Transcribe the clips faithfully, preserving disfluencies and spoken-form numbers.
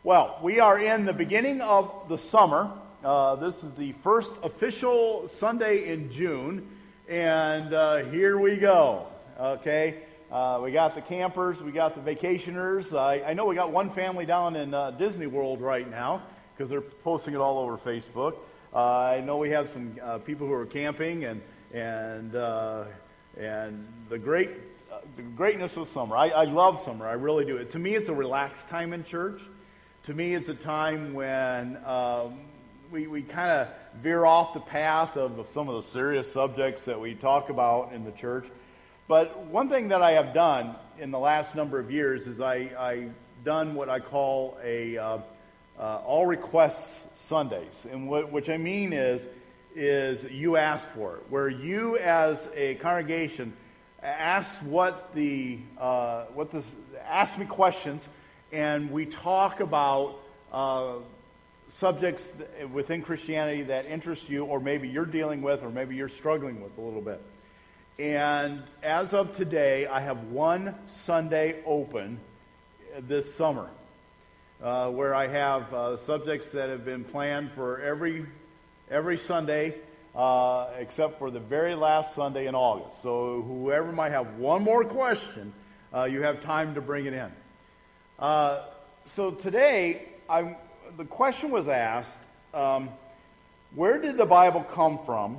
Well, we are in the beginning of the summer. Uh, this is the first official Sunday in June, and uh, here we go. Okay, uh, we got the campers, we got the vacationers. I, I know we got one family down in uh, Disney World right now because they're posting it all over Facebook. Uh, I know we have some uh, people who are camping, and and uh, and the great uh, the greatness of summer. I, I love summer. I really do. To me, it's a relaxed time in church. To me, it's a time when um, we, we kind of veer off the path of, of some of the serious subjects that we talk about in the church. But one thing that I have done in the last number of years is I, I done what I call a uh, uh, all requests Sundays. And what which I mean is, is you ask for it, where you as a congregation ask what the, uh, what the, ask me questions, and we talk about uh, subjects within Christianity that interest you, or maybe you're dealing with, or maybe you're struggling with a little bit. And as of today, I have one Sunday open this summer, uh, where I have uh, subjects that have been planned for every every Sunday, uh, except for the very last Sunday in August. So whoever might have one more question, uh, you have time to bring it in. Uh, so today, I, the question was asked, um, where did the Bible come from?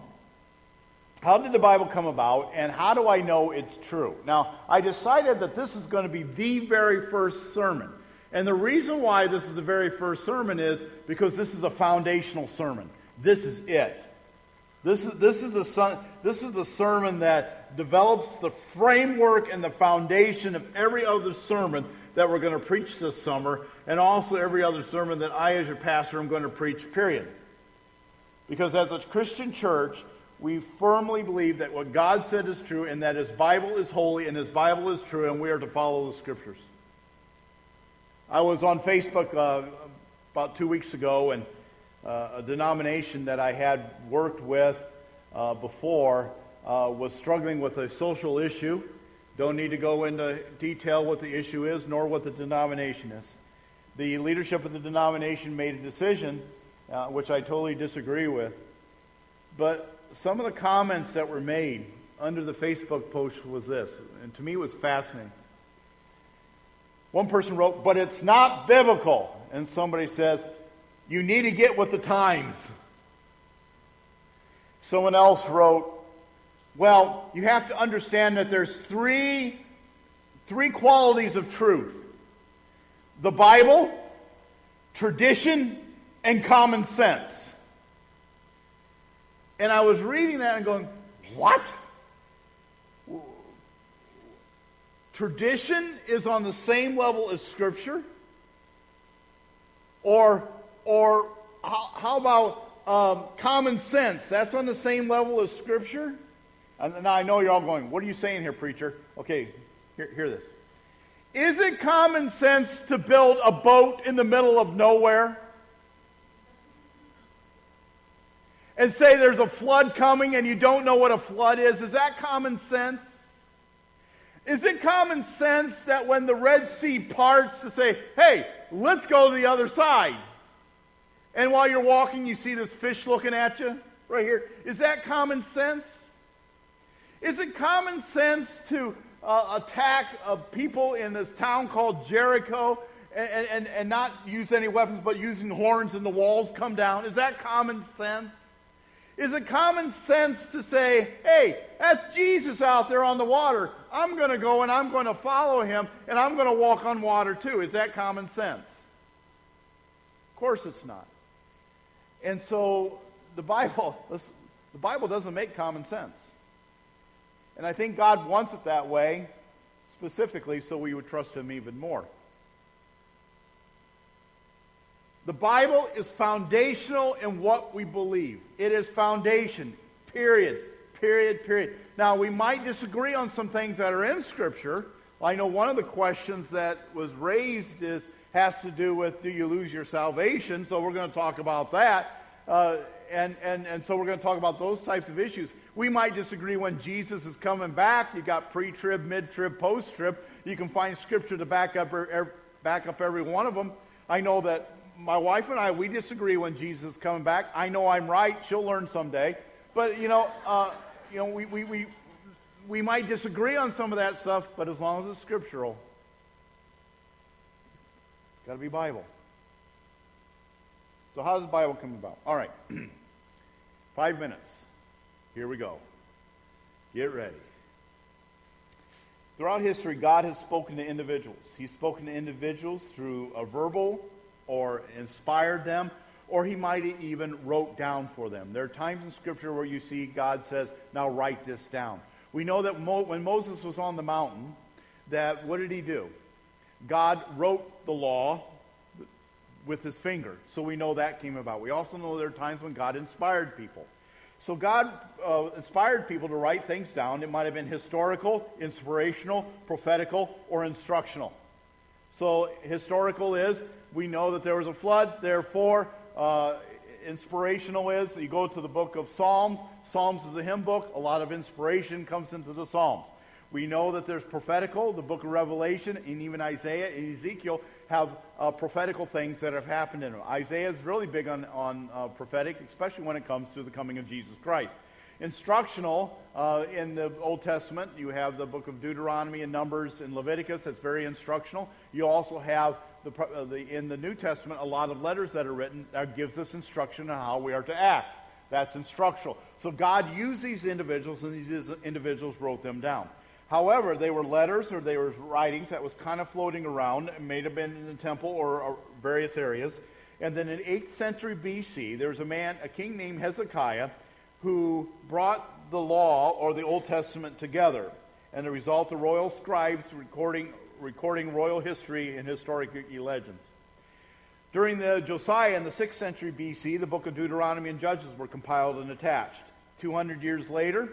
How did the Bible come about? And how do I know it's true? Now, I decided that this is going to be the very first sermon. And the reason why this is the very first sermon is because this is a foundational sermon. This is it. This is, this is, the, son, this is the sermon that develops the framework and the foundation of every other sermon that we're going to preach this summer, and also every other sermon that I, as your pastor, am going to preach, period. Because as a Christian church, we firmly believe that what God said is true, and that His Bible is holy, and His Bible is true, and we are to follow the Scriptures. I was on Facebook uh, about two weeks ago, and uh, a denomination that I had worked with uh, before uh, was struggling with a social issue. Don't need to go into detail what the issue is, nor what the denomination is. The leadership of the denomination made a decision, uh, which I totally disagree with. But some of the comments that were made under the Facebook post was this, and to me it was fascinating. One person wrote, "But it's not biblical." And somebody says, "You need to get with the times." Someone else wrote, "Well, you have to understand that there's three, three qualities of truth. The Bible, tradition, and common sense." And I was reading that and going, what? Tradition is on the same level as Scripture? Or, or how, how about um, common sense? That's on the same level as Scripture? And now I know you're all going, what are you saying here, preacher? Okay, hear, hear this. Is it common sense to build a boat in the middle of nowhere? And say there's a flood coming and you don't know what a flood is? Is that common sense? Is it common sense that when the Red Sea parts to say, hey, let's go to the other side? And while you're walking, you see this fish looking at you right here. Is that common sense? Is it common sense to uh, attack uh, people in this town called Jericho and, and, and not use any weapons but using horns and the walls come down? Is that common sense? Is it common sense to say, hey, that's Jesus out there on the water. I'm going to go and I'm going to follow Him and I'm going to walk on water too. Is that common sense? Of course it's not. And so the Bible, the Bible doesn't make common sense. And I think God wants it that way, specifically so we would trust Him even more. The Bible is foundational in what we believe. It is foundation, period, period, period. Now, we might disagree on some things that are in Scripture. I know one of the questions that was raised is has to do with, do you lose your salvation? So we're going to talk about that. Uh, and, and, and so we're going to talk about those types of issues. We might disagree when Jesus is coming back. You got pre-trib, mid-trib, post-trib. You can find Scripture to back up, er, back up every one of them. I know that my wife and I, we disagree when Jesus is coming back. I know I'm right. She'll learn someday. But, you know, uh, you know, we, we, we, we might disagree on some of that stuff, but as long as it's scriptural, it's got to be Bible. So how does the Bible come about? All right. Five minutes. Here we go. Get ready. Throughout history, God has spoken to individuals. He's spoken to individuals through a verbal or inspired them, or he might even wrote down for them. There are times in Scripture where you see God says, now write this down. We know that Mo- when Moses was on the mountain, that what did he do? God wrote the law with his finger. So we know that came about. We also know there are times when God inspired people. So God uh, inspired people to write things down. It might have been historical, inspirational, prophetical, or instructional. So historical is, we know that there was a flood, therefore, uh, inspirational is, you go to the book of Psalms. Psalms is a hymn book. A lot of inspiration comes into the Psalms. We know that there's prophetical, the book of Revelation, and even Isaiah and Ezekiel have uh, prophetical things that have happened in them. Isaiah is really big on, on uh, prophetic, especially when it comes to the coming of Jesus Christ. Instructional, uh, in the Old Testament, you have the book of Deuteronomy and Numbers and Leviticus. That's very instructional. You also have, the, uh, the in the New Testament, a lot of letters that are written that gives us instruction on how we are to act. That's instructional. So God used these individuals, and these individuals wrote them down. However, they were letters or they were writings that was kind of floating around. It may have been in the temple or, or various areas. And then in eighth century B C, there was a man, a king named Hezekiah, who brought the law or the Old Testament together. And the result, the royal scribes recording, recording royal history and historic legends. During the Josiah in the sixth century B C, the book of Deuteronomy and Judges were compiled and attached. two hundred years later,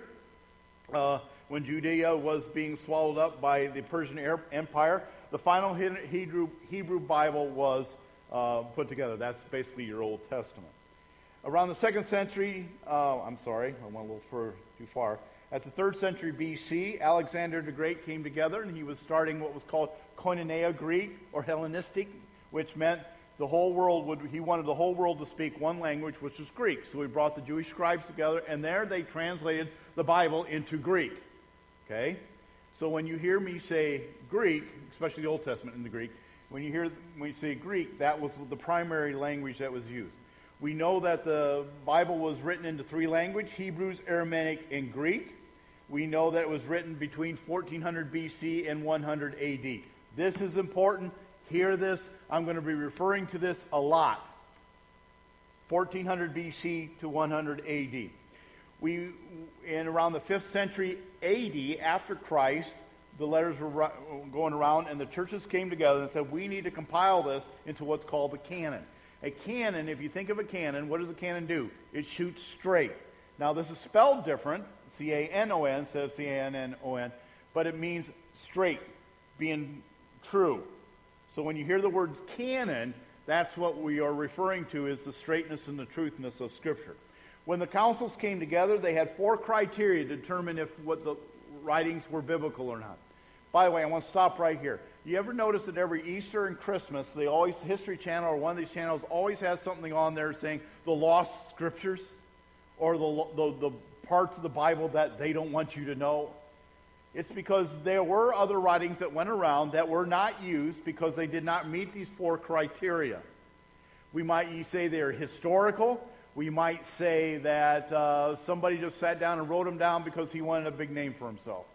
uh, when Judea was being swallowed up by the Persian Empire, the final Hebrew, Hebrew Bible was uh, put together. That's basically your Old Testament. Around the second century, uh, I'm sorry, I went a little further, too far. At the third century B C, Alexander the Great came together, and he was starting what was called Koinonia Greek or Hellenistic, which meant the whole world would, he wanted the whole world to speak one language, which was Greek. So he brought the Jewish scribes together, and there they translated the Bible into Greek. Okay? So when you hear me say Greek, especially the Old Testament in the Greek, when you hear when you say Greek, that was the primary language that was used. We know that the Bible was written into three languages, Hebrew, Aramaic, and Greek. We know that it was written between fourteen hundred B C and one hundred A D. This is important. Hear this. I'm going to be referring to this a lot. fourteen hundred B C to one hundred A D. We, in around the fifth century A D, after Christ, the letters were going around, and the churches came together and said, we need to compile this into what's called the canon. A canon, if you think of a cannon, what does a cannon do? It shoots straight. Now, this is spelled different, C A N O N instead of C A N N O N, but it means straight, being true. So when you hear the words canon, that's what we are referring to is the straightness and the truthness of Scripture. When the councils came together, they had four criteria to determine if what the writings were biblical or not. By the way, I want to stop right here. You ever notice that every Easter and Christmas, they always, History Channel or one of these channels always has something on there saying the lost scriptures or the, the, the parts of the Bible that they don't want you to know? It's because there were other writings that went around that were not used because they did not meet these four criteria. We might say they're historical. We might say that uh, somebody just sat down and wrote them down because he wanted a big name for himself.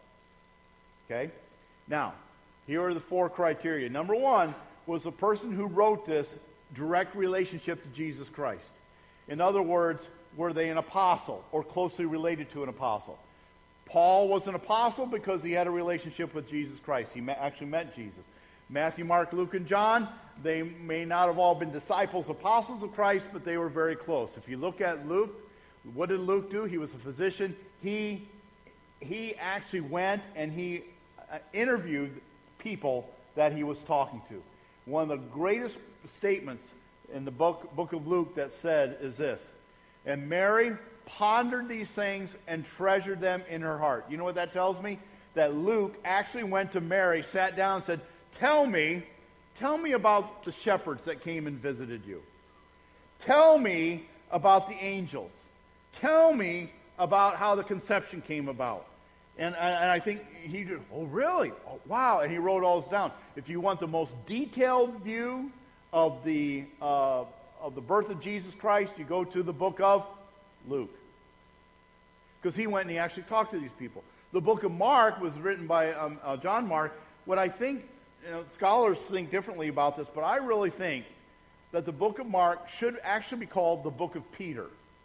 Okay? Now, here are the four criteria. Number one was the person who wrote this direct relationship to Jesus Christ. In other words, were they an apostle or closely related to an apostle? Paul was an apostle because he had a relationship with Jesus Christ. He actually met Jesus. Matthew, Mark, Luke, and John, they may not have all been disciples, apostles of Christ, but they were very close. If you look at Luke, what did Luke do? He was a physician. He, he actually went and he uh, interviewed people that he was talking to. One of the greatest statements in the book, book of Luke that said is this, and Mary pondered these things and treasured them in her heart. You know what that tells me? That Luke actually went to Mary, sat down and said, tell me, Tell me about the shepherds that came and visited you. Tell me about the angels. Tell me about how the conception came about. And, and I think he did, oh, really? Oh, wow. And he wrote all this down. If you want the most detailed view of the, uh, of the birth of Jesus Christ, you go to the book of Luke. Because he went and he actually talked to these people. The book of Mark was written by um, uh, John Mark. What I think, you know, scholars think differently about this, but I really think that the book of Mark should actually be called the book of Peter.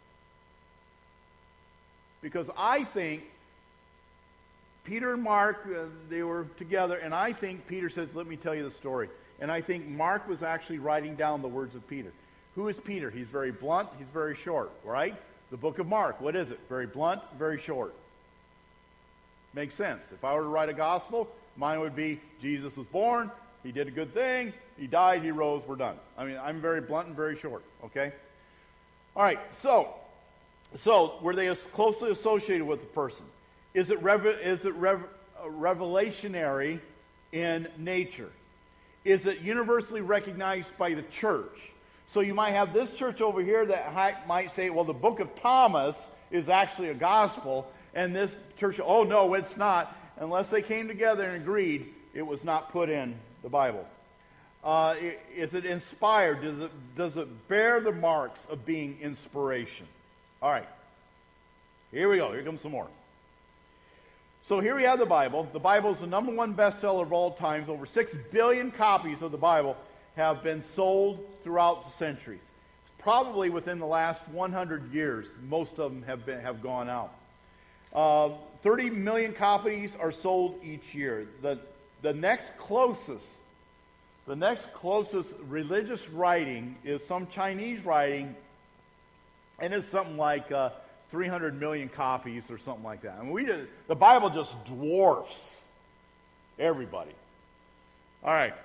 Because I think Peter and Mark, uh, they were together, and I think Peter says, let me tell you the story. And I think Mark was actually writing down the words of Peter. Who is Peter? He's very blunt, he's very short, right? The book of Mark, what is it? Very blunt, very short. Makes sense. If I were to write a gospel, mine would be, Jesus was born, he did a good thing, he died, he rose, we're done. I mean, I'm very blunt and very short, okay? All right, so, so were they as closely associated with the person? Is it, rev- is it rev- uh, revelationary in nature? Is it universally recognized by the church? So you might have this church over here that hi- might say, well, the book of Thomas is actually a gospel, and this church, oh, no, it's not. Unless they came together and agreed, it was not put in the Bible. Uh, is it inspired? Does it, does it bear the marks of being inspiration? All right. Here we go. Here comes some more. So here we have the Bible. The Bible is the number one bestseller of all times. Over six billion copies of the Bible have been sold throughout the centuries. It's probably within the last one hundred years, most of them have been have gone out. Uh, thirty million copies are sold each year. The, the next closest, the next closest religious writing is some Chinese writing, and it's something like uh, three hundred million copies or something like that. I mean, we did, the Bible just dwarfs everybody. All right.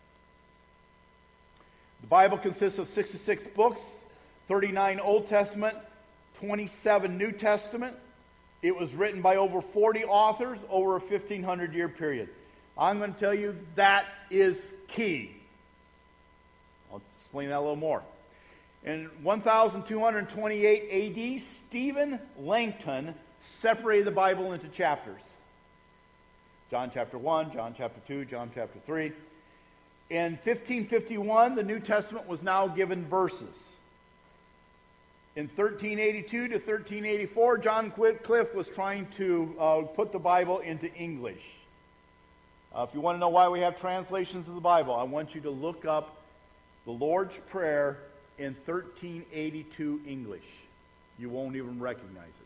The Bible consists of sixty-six books, thirty-nine Old Testament, twenty-seven New Testament. It was written by over forty authors over a fifteen hundred year period. I'm going to tell you that is key. I'll explain that a little more. In one thousand two hundred twenty-eight A D, Stephen Langton separated the Bible into chapters. John chapter one, John chapter two, John chapter three. In fifteen fifty-one, the New Testament was now given verses. In thirteen eighty-two to thirteen eighty-four, John Wycliffe was trying to uh, put the Bible into English. Uh, if you want to know why we have translations of the Bible, I want you to look up the Lord's Prayer in thirteen eighty-two English. You won't even recognize it.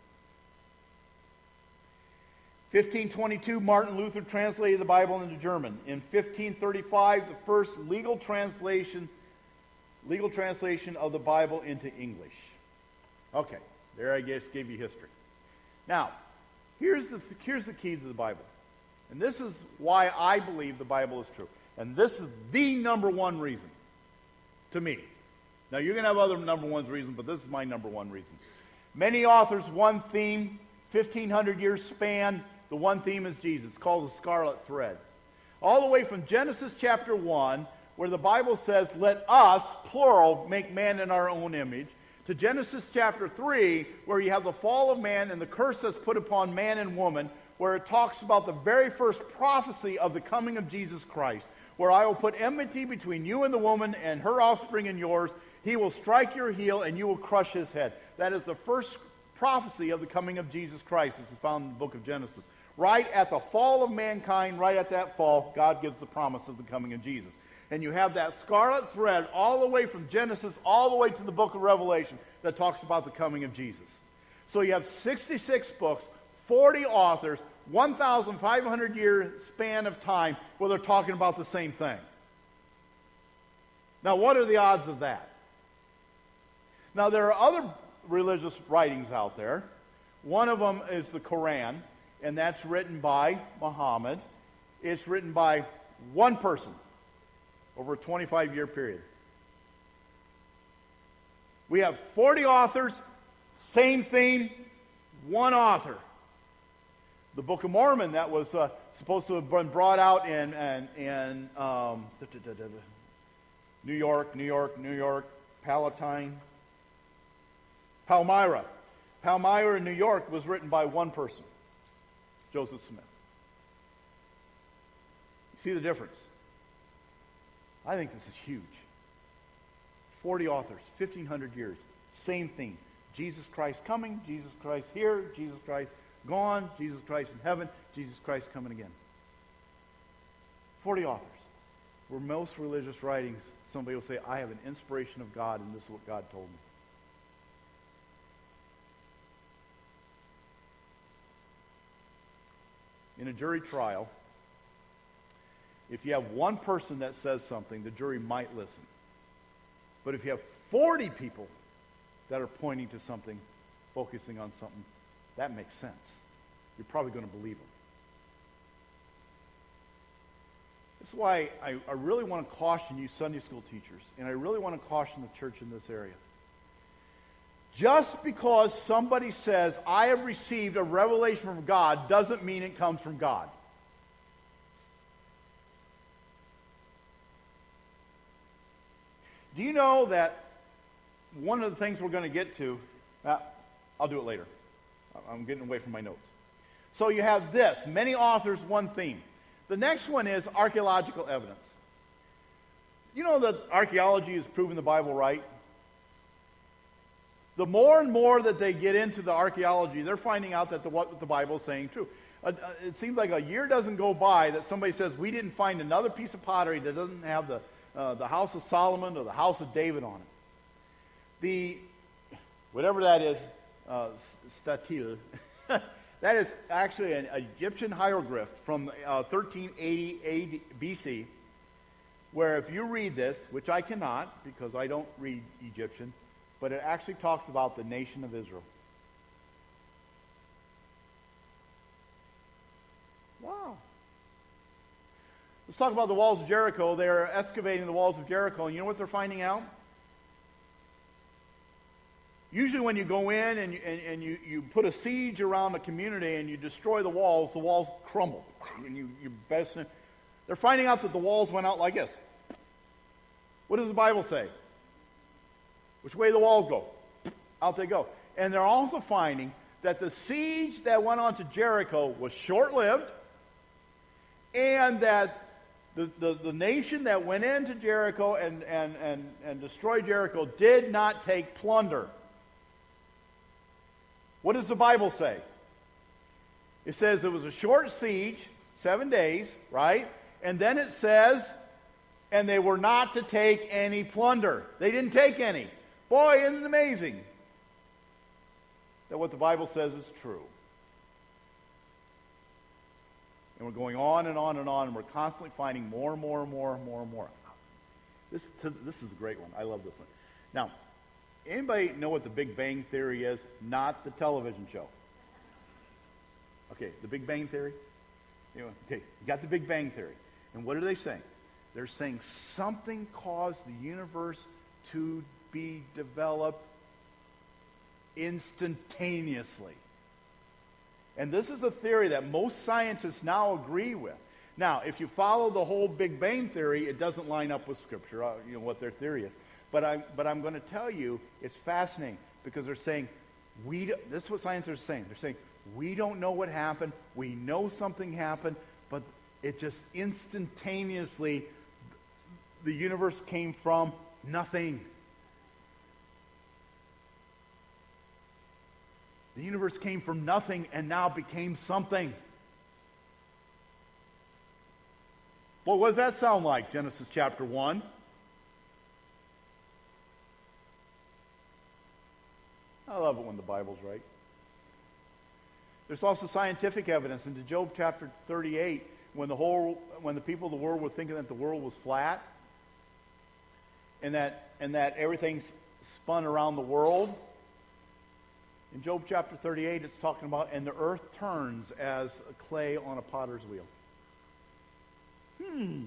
fifteen twenty-two, Martin Luther translated the Bible into German. In fifteen thirty-five, the first legal translation, legal translation of the Bible into English. Okay, there I guess gave you history. Now, here's the here's the key to the Bible. And this is why I believe the Bible is true. And this is the number one reason to me. Now, you're going to have other number one reasons, but this is my number one reason. Many authors, one theme, fifteen hundred year span, the one theme is Jesus. It's called the scarlet thread. All the way from Genesis chapter one, where the Bible says, let us, plural, make man in our own image, to Genesis chapter three, where you have the fall of man and the curse that's put upon man and woman, where it talks about the very first prophecy of the coming of Jesus Christ, where I will put enmity between you and the woman and her offspring and yours. He will strike your heel and you will crush his head. That is the first prophecy of the coming of Jesus Christ. This is found in the book of Genesis. Right at the fall of mankind, right at that fall, God gives the promise of the coming of Jesus. And you have that scarlet thread all the way from Genesis all the way to the book of Revelation that talks about the coming of Jesus. So you have sixty-six books, forty authors, one thousand five hundred year span of time where they're talking about the same thing. Now, what are the odds of that? Now, there are other religious writings out there. One of them is the Quran, and that's written by Muhammad. It's written by one person over a twenty-five year period. We have forty authors, same theme, one author. The Book of Mormon that was uh, supposed to have been brought out in, in, in um, New York, New York, New York, Palatine. Palmyra. Palmyra in New York was written by one person, Joseph Smith. You see the difference? I think this is huge. forty authors, fifteen hundred years, same theme. Jesus Christ coming, Jesus Christ here, Jesus Christ gone, Jesus Christ in heaven, Jesus Christ coming again. forty authors. Where most religious writings, somebody will say, I have an inspiration of God, and this is what God told me. In a jury trial, if you have one person that says something, the jury might listen. But if you have forty people that are pointing to something, focusing on something, that makes sense. You're probably going to believe them. That's why I, I really want to caution you Sunday school teachers, and I really want to caution the church in this area. Just because somebody says, I have received a revelation from God, doesn't mean it comes from God. Do you know that one of the things we're going to get to, uh, I'll do it later. I'm getting away from my notes. So you have this, many authors, one theme. The next one is archaeological evidence. You know that archaeology has proven the Bible right? The more and more that they get into the archaeology, they're finding out that the, what the Bible is saying is true. Uh, uh, it seems like a year doesn't go by that somebody says, we didn't find another piece of pottery that doesn't have the, uh, the house of Solomon or the house of David on it. The, whatever that is, uh, statue, that is actually an Egyptian hieroglyph from uh, thirteen eighty A D B C, where if you read this, which I cannot because I don't read Egyptian, but it actually talks about the nation of Israel. Wow. Let's talk about the walls of Jericho. They're excavating the walls of Jericho, and you know what they're finding out? Usually when you go in and, you, and, and you, you put a siege around a community and you destroy the walls, the walls crumble. And you, you best, they're finding out that the walls went out like this. What does the Bible say? Which way the walls go? Out they go. And they're also finding that the siege that went on to Jericho was short-lived, and that the, the, the nation that went into Jericho and, and, and, and destroyed Jericho did not take plunder. What does the Bible say? It says it was a short siege, seven days, right? And then it says, and they were not to take any plunder. They didn't take any. Boy, isn't it amazing that what the Bible says is true? And we're going on and on and on, and we're constantly finding more and more and more and more and more. This, this is a great one. I love this one. Now, anybody know what the Big Bang Theory is? Not the television show. Okay, the Big Bang Theory? You know, okay, you got the Big Bang Theory. And what are they saying? They're saying something caused the universe to be developed instantaneously. And this is a theory that most scientists now agree with. Now, if you follow the whole Big Bang Theory, it doesn't line up with Scripture, uh, you know, what their theory is. But, I, but I'm going to tell you, it's fascinating, because they're saying, we. Do, this is what scientists are saying. They're saying, we don't know what happened. We know something happened, but it just instantaneously, the universe came from nothing. The universe came from nothing and now became something. Well, what does that sound like? Genesis chapter one. I love it when the Bible's right. There's also scientific evidence. Into Job chapter thirty-eight, when the whole, when the people of the world were thinking that the world was flat, and that and that everything's spun around the world. In Job chapter thirty-eight, it's talking about, and the earth turns as clay on a potter's wheel. Hmm.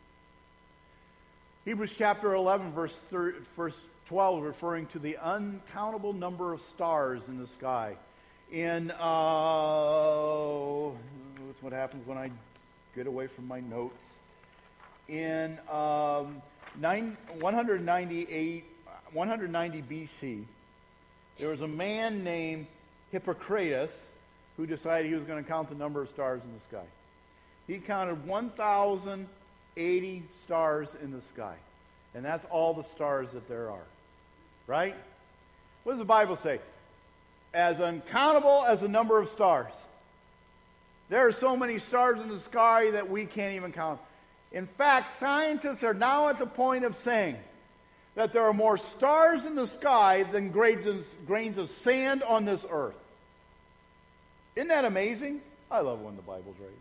Hebrews chapter eleven, verse, thirty, verse twelve, referring to the uncountable number of stars in the sky. In, uh, what happens when I get away from my notes? In um, nine, one ninety-eight, one ninety B C, there was a man named Hippocrates who decided he was going to count the number of stars in the sky. He counted one thousand eighty stars in the sky. And that's all the stars that there are. Right? What does the Bible say? As uncountable as the number of stars. There are so many stars in the sky that we can't even count. In fact, scientists are now at the point of saying that there are more stars in the sky than grains of, grains of sand on this earth. Isn't that amazing? I love when the Bible's right.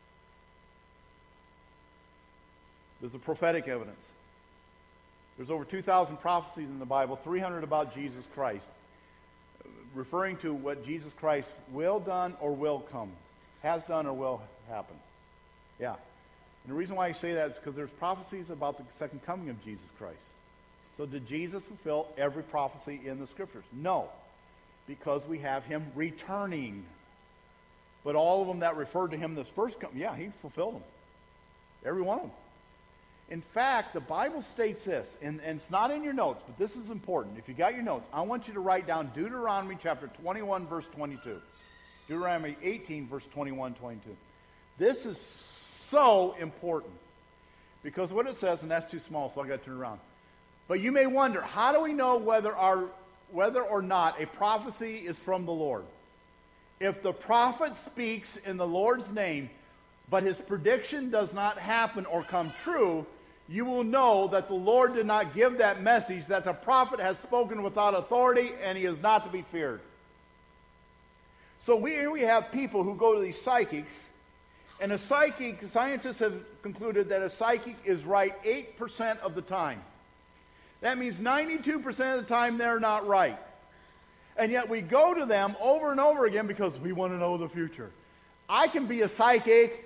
There's the prophetic evidence. There's over two thousand prophecies in the Bible, three hundred about Jesus Christ, referring to what Jesus Christ will done or will come, has done or will happen. Yeah. And the reason why I say that is because there's prophecies about the second coming of Jesus Christ. So did Jesus fulfill every prophecy in the Scriptures? No. Because we have him returning. But all of them that referred to him this first coming, yeah, he fulfilled them. Every one of them. In fact, the Bible states this, and, and it's not in your notes, but this is important. If you got your notes, I want you to write down Deuteronomy chapter twenty-one, verse twenty-two. Deuteronomy eighteen, verse twenty-one, twenty-two. This is so important. Because what it says, and that's too small, so I got to turn around. But you may wonder, how do we know whether our whether or not a prophecy is from the Lord? If the prophet speaks in the Lord's name, but his prediction does not happen or come true, you will know that the Lord did not give that message, that the prophet has spoken without authority, and he is not to be feared. So we, here we have people who go to these psychics, and a psychic, scientists have concluded that a psychic is right eight percent of the time. That means ninety-two percent of the time they're not right. And yet we go to them over and over again because we want to know the future. I can be a psychic.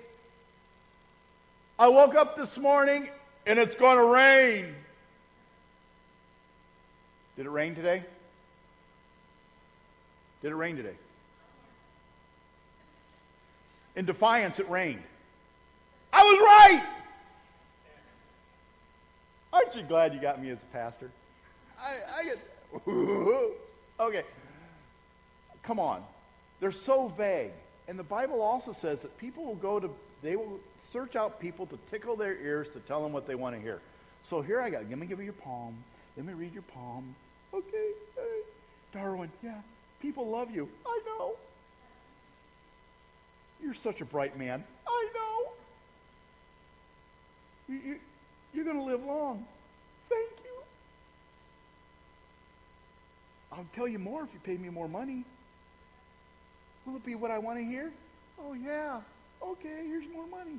I woke up this morning and it's going to rain. Did it rain today? Did it rain today? In Defiance, it rained. I was right! Aren't you glad you got me as a pastor? I, I get... Okay. Come on. They're so vague. And the Bible also says that people will go to... They will search out people to tickle their ears to tell them what they want to hear. So here I go. Let me give you your palm. Let me read your palm. Okay. Hey. Darwin, yeah. People love you. I know. You're such a bright man. I know. You, you, you're going to live long. Thank you. I'll tell you more if you pay me more money. Will it be what I want to hear? Oh, yeah. Okay, here's more money.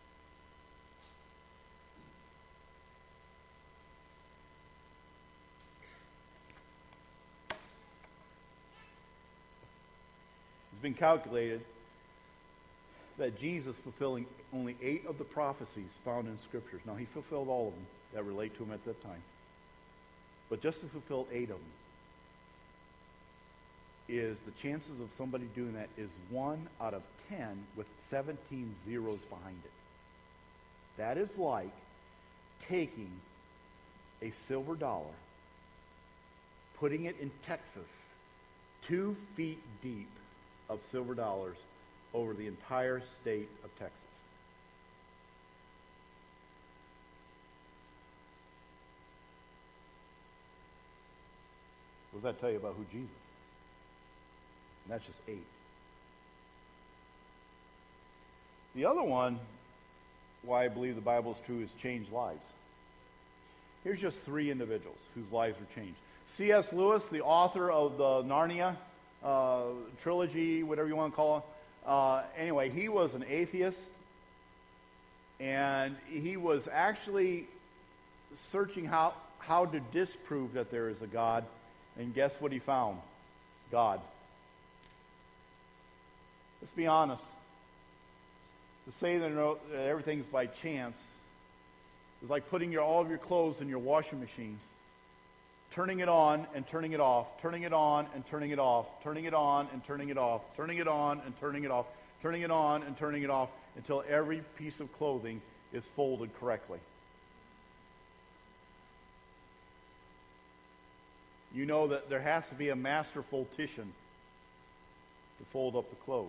It's been calculated that Jesus fulfilling only eight of the prophecies found in Scriptures. Now, he fulfilled all of them that relate to him at that time. But just to fulfill eight of them is the chances of somebody doing that is one out of ten with seventeen zeros behind it. That is like taking a silver dollar, putting it in Texas, two feet deep of silver dollars over the entire state of Texas. What does that tell you about who Jesus is? And that's just eight. The other one, why I believe the Bible is true, is changed lives. Here's just three individuals whose lives were changed. C S Lewis, the author of the Narnia uh, trilogy, whatever you want to call it. Uh, anyway, he was an atheist, and he was actually searching how, how to disprove that there is a God, and guess what he found? God. Let's be honest. To say that everything's by chance is like putting your, all of your clothes in your washing machine, turning it on and turning it off, turning it on and turning it off, turning it on and turning it off, turning it on and turning it off, turning it on and turning it off, until every piece of clothing is folded correctly. you know that there has to be a masterful titian to fold up the clothes.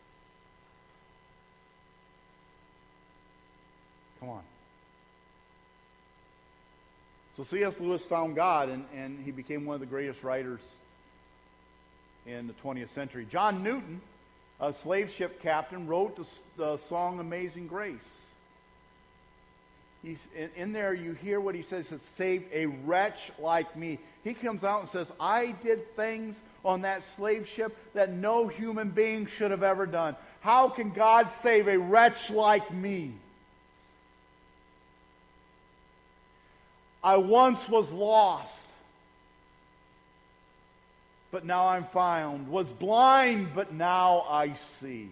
Come on. So C S Lewis found God, and, and he became one of the greatest writers in the twentieth century. John Newton, a slave ship captain, wrote the, the song Amazing Grace. He's, in, in there you hear what he says, he says, save a wretch like me. He comes out and says, I did things on that slave ship that no human being should have ever done. How can God save a wretch like me? I once was lost, but now I'm found. Was blind, but now I see.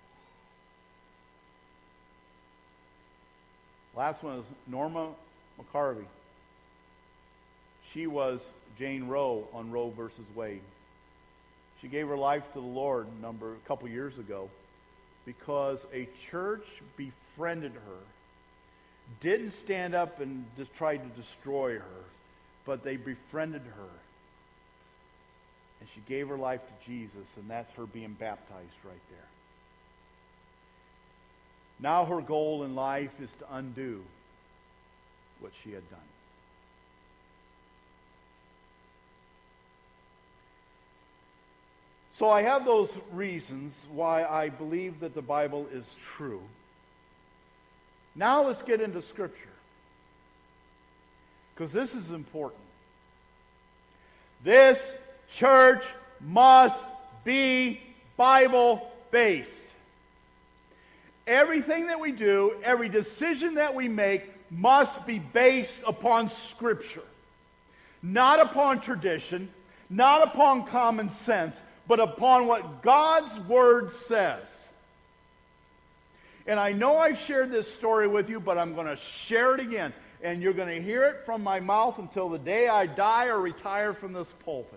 Last one is Norma McCarvey. She was Jane Roe on Roe versus Wade. She gave her life to the Lord a number a couple years ago because a church befriended her. Didn't stand up and just try to destroy her, but they befriended her. And she gave her life to Jesus, and that's her being baptized right there. Now her goal in life is to undo what she had done. So I have those reasons why I believe that the Bible is true. Now let's get into Scripture, because this is important. This church must be Bible-based. Everything that we do, every decision that we make must be based upon Scripture. Not upon tradition, not upon common sense, but upon what God's Word says. And I know I've shared this story with you, but I'm going to share it again. And you're going to hear it from my mouth until the day I die or retire from this pulpit.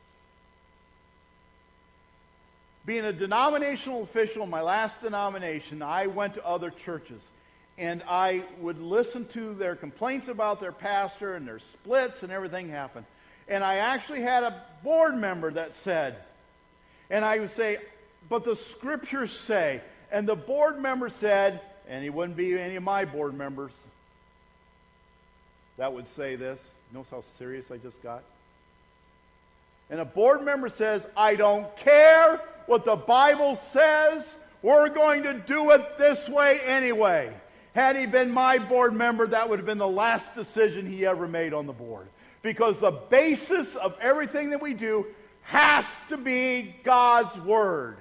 Being a denominational official in my last denomination, I went to other churches. And I would listen to their complaints about their pastor and their splits and everything happened. And I actually had a board member that said, and I would say, but the Scriptures say... And the board member said, and he wouldn't be any of my board members that would say this. Notice how serious I just got? And a board member says, I don't care what the Bible says. We're going to do it this way anyway. Had he been my board member, that would have been the last decision he ever made on the board. Because the basis of everything that we do has to be God's Word.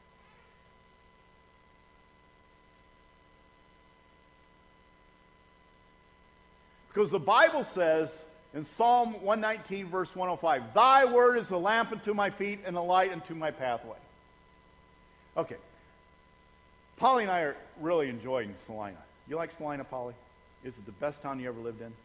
Because the Bible says in Psalm one nineteen, verse one oh five, Thy word is a lamp unto my feet and a light unto my pathway. Okay. Polly and I are really enjoying Salina. You like Salina, Polly? Is it the best town you ever lived in?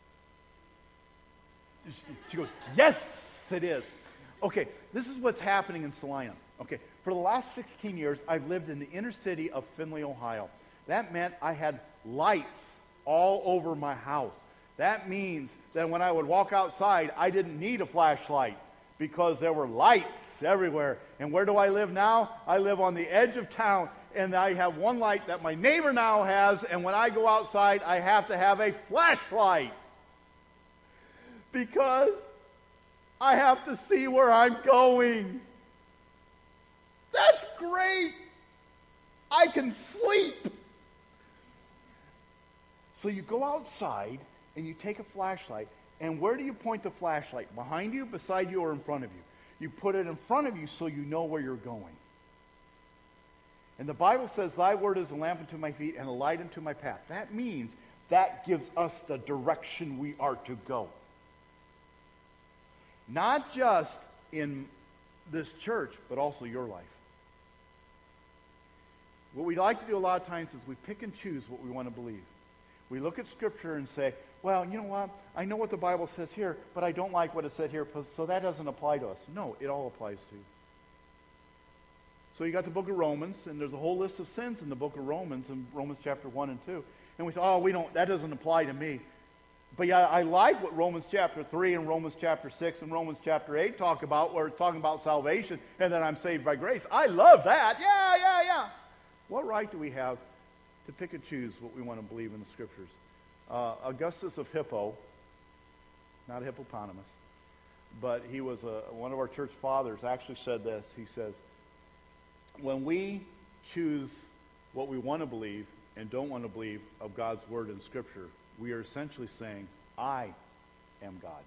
She goes, yes, it is. Okay, this is what's happening in Salina. Okay, for the last sixteen years, I've lived in the inner city of Findlay, Ohio. That meant I had lights all over my house. That means that when I would walk outside, I didn't need a flashlight because there were lights everywhere. And where do I live now? I live on the edge of town, and I have one light that my neighbor now has, and when I go outside, I have to have a flashlight because I have to see where I'm going. That's great. I can sleep. So you go outside and you take a flashlight, and where do you point the flashlight? Behind you, beside you, or in front of you? You put it in front of you so you know where you're going. And the Bible says, Thy word is a lamp unto my feet and a light unto my path. That means that gives us the direction we are to go. Not just in this church, but also your life. What we like to do a lot of times is we pick and choose what we want to believe. We look at Scripture and say, well, you know what? I know what the Bible says here, but I don't like what it said here, so that doesn't apply to us. No, it all applies to you. So you got the book of Romans, and there's a whole list of sins in the book of Romans, in Romans chapter one and two. And we say, oh, we don't, that doesn't apply to me. But yeah, I like what Romans chapter three and Romans chapter six and Romans chapter eight talk about, where it's talking about salvation and that I'm saved by grace. I love that. Yeah, yeah, yeah. What right do we have to pick and choose what we want to believe in the Scriptures? Uh, Augustus of Hippo, not a hippopotamus, but he was a, one of our church fathers, actually said this. He says, when we choose what we want to believe and don't want to believe of God's Word in Scripture, we are essentially saying, I am God.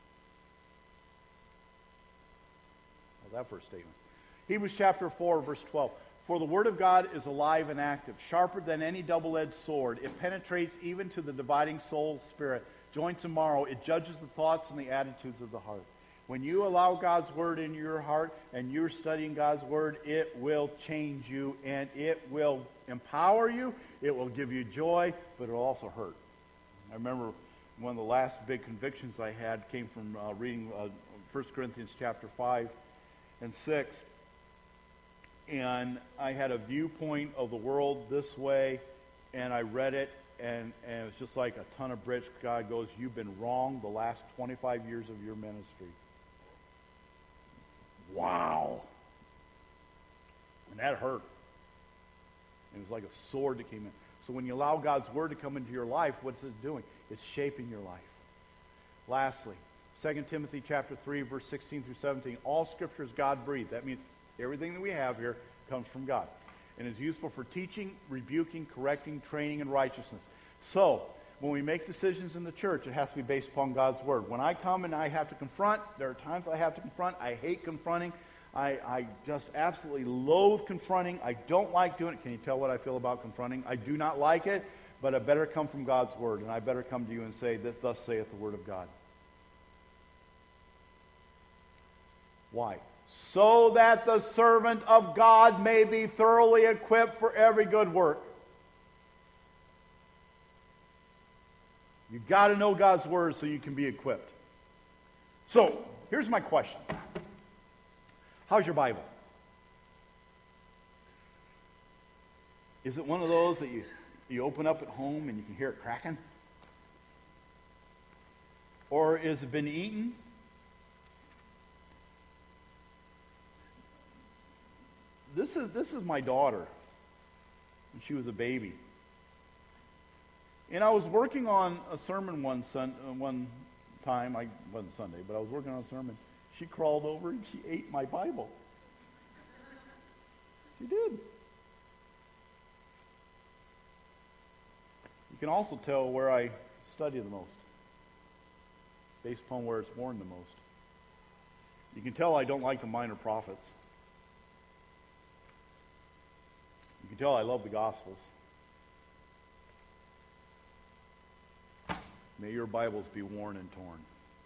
Well, that first statement. Hebrews chapter four, verse twelve. For the Word of God is alive and active, sharper than any double-edged sword. It penetrates even to the dividing soul, spirit, joints and marrow. It judges the thoughts and the attitudes of the heart. When you allow God's Word in your heart and you're studying God's Word, it will change you and it will empower you. It will give you joy, but it will also hurt. I remember one of the last big convictions I had came from uh, reading uh, First Corinthians chapter five and six. And I had a viewpoint of the world this way, and I read it, and, and it was just like a ton of bricks. God goes, you've been wrong the last twenty-five years of your ministry. Wow. And that hurt. It was like a sword that came in. So when you allow God's Word to come into your life, what's it doing? It's shaping your life. Lastly, Second Timothy chapter three, verse sixteen through seventeen. All Scripture is God-breathed. That means everything that we have here comes from God. And is useful for teaching, rebuking, correcting, training, and righteousness. So, when we make decisions in the church, it has to be based upon God's Word. When I come and I have to confront, there are times I have to confront. I hate confronting. I, I just absolutely loathe confronting. I don't like doing it. Can you tell what I feel about confronting? I do not like it, but it better come from God's Word. And I better come to you and say, this thus saith the Word of God. Why? So that the servant of God may be thoroughly equipped for every good work. You've got to know God's Word so you can be equipped. So, here's my question. How's your Bible? Is it one of those that you, you open up at home and you can hear it cracking? Or has it been eaten? This is this is my daughter when she was a baby. And I was working on a sermon one sun, uh, one time. I wasn't Sunday, but I was working on a sermon. She crawled over and she ate my Bible. She did. You can also tell where I study the most, based upon where it's worn the most. You can tell I don't like the minor prophets. You can tell I love the Gospels. May your Bibles be worn and torn.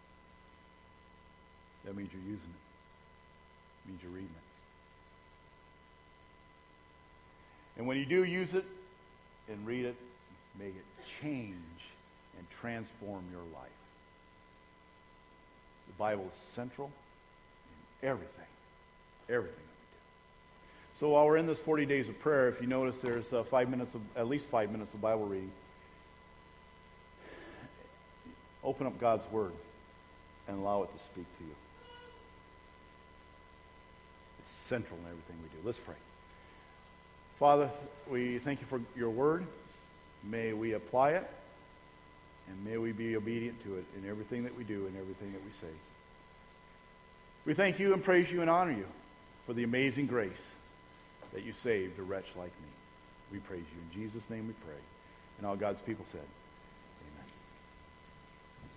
That means you're using it. It means you're reading it. And when you do use it and read it, may it change and transform your life. The Bible is central in everything. Everything. So while we're in this forty days of prayer, if you notice there's uh, five minutes of, at least five minutes of Bible reading. Open up God's Word and allow it to speak to you. It's central in everything we do. Let's pray. Father, we thank you for your Word. May we apply it, and may we be obedient to it in everything that we do and everything that we say. We thank you and praise you and honor you for the amazing grace that you saved a wretch like me. We praise you. In Jesus' name we pray. And all God's people said,